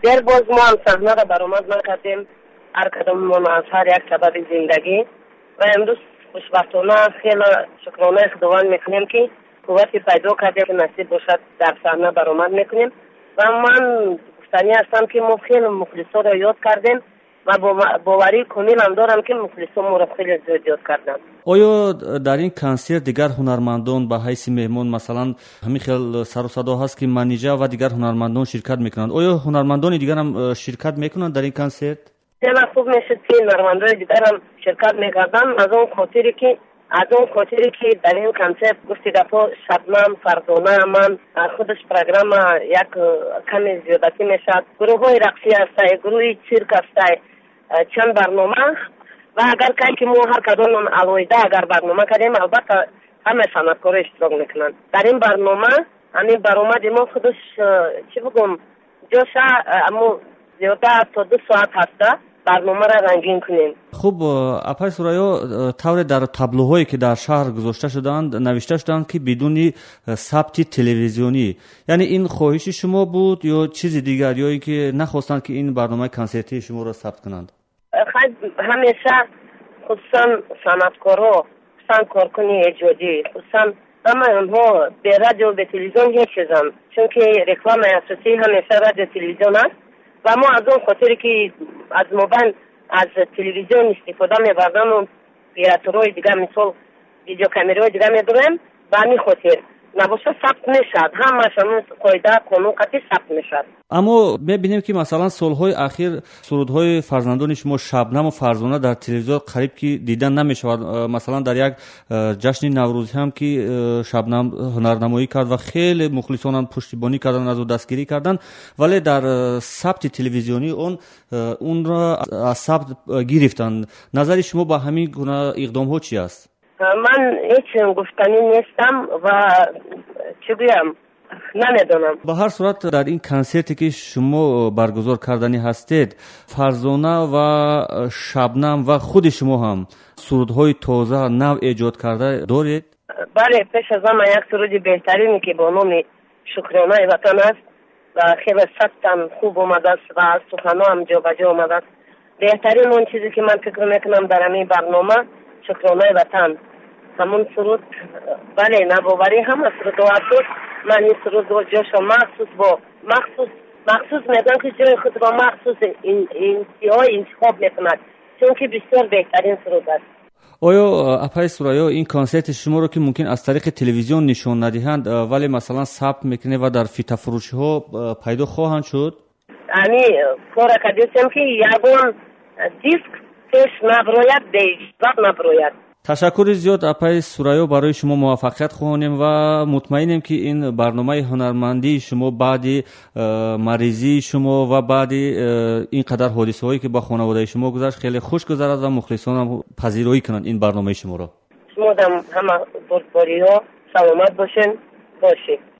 در باز ما هم صحنه را برآمد نکردیم، هر کداممان از هر یک سبب زندگی. و امروز خوشبختانه خیلی شکرانه خداوند میکنیم که قوتی پیدا کردیم که نصیب باشد در صحنه برآمد میکنیم. و من گفتنی هستم که ما خیلی مخلصا را یاد کردیم و باوری کامل هم دارم که مخلصا ما را خیلی زیاد یاد کردن. آیا در این کنسرت دیگر هنرمندان به حیث مهمان مثلا همین خیلی سر و صدا هست که منیجر و دیگر هنرمندان شرکت میکنند، آیا هنرمندان دیگر هم شرکت میکنند در این کنسرت؟ خیلی خوب میشد که هنرمندان دیگر هم شرکت میکردن. از اون خاطری که در این کنسرت گفتی دفعه شبنم فرزانه من خودش پروگرام یک کمی زیادتی میشد، گروه های رقصی هسته، گروه چیرک هسته، چند برنامه. و اگر که ما هر کدوم علایده اگر برنامه کردیم البته همه صنعتکارا اشتراک میکنن در این برنامه. همین برآمد ما خودش چی بگم جاشه اما زیاده تا 2 ساعت هسته برنامه را رنگین کنیم. خب اپای سوریا طور در تابلوهایی که در شهر گذاشته شدند نوشته شدند که بدون ثبت تلویزیونی، یعنی این خواهش شما بود یا چیز دیگر، یا اینکه نخواستند که این برنامه کنسرتی شما را ثبت کنند؟ همیشه خصوصا صنعتکارا، خصوصا کارکنی ایجادی، خصوصا همه اونها به رادیو به تلویزیون هیچ چیزن، چون که رکلام اساسی همیشه رادیو تلویزیون است. و ما از اون خاطری که از موبایل از تلویزیون استفاده می‌بردن و اپراتورهای دیگه مثل ویدیو کامرای دیگه می‌بریم و همین خاطر نباشه ثبت میشد، همشون قاعده قانون قطعی ثبت میشد. اما می‌بینیم که مثلا سالهای اخیر سرودهای فرزندان شما شبنم و فرزانه در تلویزیون قریب که دیدن نمی‌شود. مثلا در یک جشن نوروز هم که شبنم هنرنمایی کرد و خیلی مخلصان پشتیبانی کردن، از او دستگیری کردن، ولی در ثبت تلویزیونی اون را از ثبت گرفتن. نظر شما با همین گونه اقدام‌ها چی است؟ من هیچ گفتنی نیستم و چی بگم نمیدونم. به هر صورت در این کنسرتی که شما برگزار کردنی هستید، فرزانه و شبنم و خود شما هم سرودهای تازه نو ایجاد کرده دارید؟ بله، پیش از همه یک سرود بهترینی که با نام شکرانه وطن است و خیلی سختم خوب اومده است و از سخنها هم جا به جا اومده است. بهترین اون چیزی که من فکر میکنم در این برنامه شکرانه وطن، همون سرود. بله، نباوری همه سرود و من این سرود و جاشو مخصوص میدن که جای خود را مخصوص این سیاه انتخاب میکند، چون که بسیار بهترین سرود است. آیا اپای سوریا این کنسرت شما رو که ممکن از طریق تلویزیون نشون ندهند ولی مثلا ثبت میکنه و در فیتا فروشی ها پیدا خواهند شد؟ یعنی کار کردیم که یگان دیسک پیش نبراید دیجیتال نبراید. تشکر زیاد اپای سوریا، برای شما موفقیت خواهیم و مطمئنیم که این برنامه هنرمندی شما بعد مریضی شما و بعد این قدر حادثه هایی که با خانواده شما گذشت خیلی خوش گذرد و مخلصان هم پذیرایی کنند این برنامه شما را. شما هم همه بردباری ها سلامت باشین.